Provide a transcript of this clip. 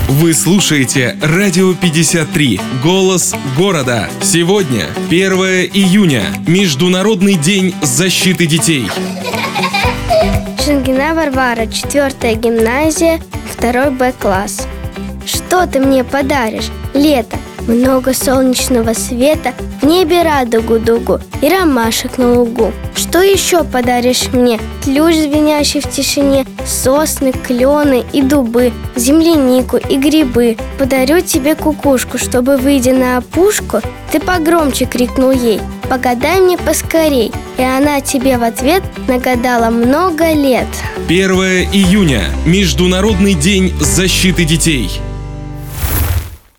Вы слушаете Радио 53, голос города. Сегодня 1 июня, Международный день защиты детей. Шангина Варвара, 4-я гимназия, 2 Б-класс. Что ты мне подаришь? Лето, много солнечного света, в небе радугу-дугу и ромашек на лугу. Что еще подаришь мне? Ключ, звенящий в тишине, сосны, клены и дубы, землянику и грибы. Подарю тебе кукушку, чтобы, выйдя на опушку, ты погромче крикнул ей: «Погадай мне поскорей!» И она тебе в ответ нагадала много лет. 1 июня, Международный день защиты детей.